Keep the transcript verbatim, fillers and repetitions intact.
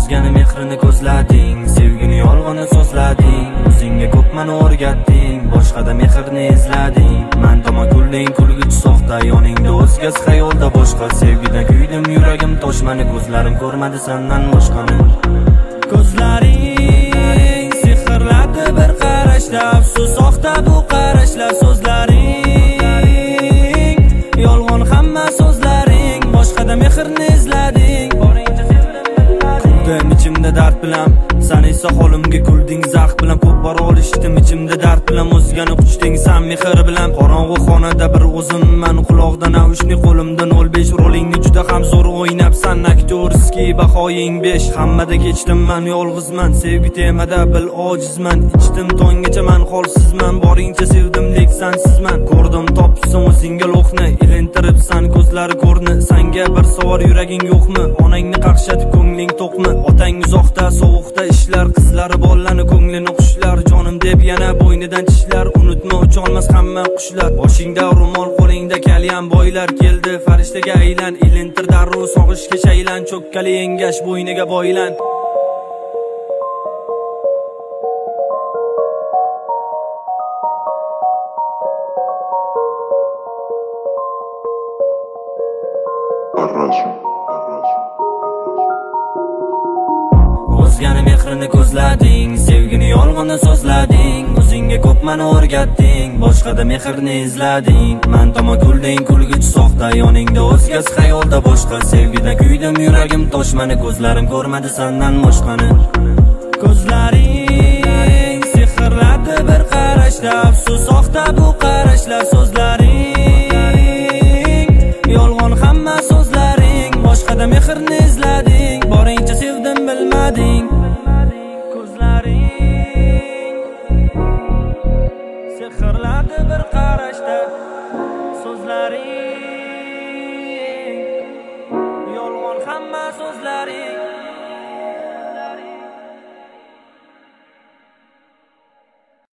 O'zgani mehrini ko'zlading, sevgini yolg'onni so'zlading. O'zingga ko'p mani o'rgatding, boshqada mehrni izlading. Men tomon kulding, kulgich soxta, yoningda o'zgasi xayolda boshqa. Sevgidan kuydim, yuragim toshmani, ko'zlarim ko'rmadi sendan boshqani. Ko'zlaring sehrladi bir qarashda, afsus soxta bu qarashlar. So'zlaring yolg'on, hamma so'zlaring, boshqada mehrni izlading. Kurdum ichimda dard bilan, sen esa holimga kulding zax bilan. Ko'p bor olishdim ichimda dard bilan, o'zgani quchding sen mehr bilan. Qorong'u xonada bir o'zimman, quloqda naushni qo'limda nol besh. Rolingni juda ham zo'r o'ynabsan, aktyorski bahoying besh. Hammada kechdim men yolg'izman, sevgi temada bil ojizman. Ichdim tonggacha men holsizman, boringcha sevdim lek sensizman. Ko'rdim topsin o'zingga lo'qni, ilintiribsan ko'zlari ko'rni. Senga bir savol yuraging yo'qmi? Onangni qaqshatib ko'ngling to'qmi? Otang uzoqda sovuqda ishlar, qizlari bollani ko'nglini qushlar. Jonim deb yana bo'ynidan tishlar, unutma ucholmas hamma qushlar. Boshingda ro'mol, qo'lingda kalyan, boylar keldi farishtaga aylan. Ilintir darrov sog'ishga shaylan, cho'kkali engash bo'yniga boylan. O'zgani mehrini ko'zlading, sevgini yolg'onni so'zlading. O'zingga ko'p mani o'rgatding, boshqada mehrni izlading. Men tomon kulding, kulgich soxta, yoningda o'zgasi xayolda boshqa. Sevgidan kuydim, yuragim toshmani, ko'zlarim ko'rmadi sendan boshqani. Ko'zlaring sehrladi bir qarashda, afsus soxta bu qarashlar. So'zlaring yolg'on, hamma so'zlaring, boshqada mehrni izlading. Boringcha sevdim bilmading. Ko'zlaring sehrladi bir qarashda, so'zlaring yolg'on, hamma so'zlaring.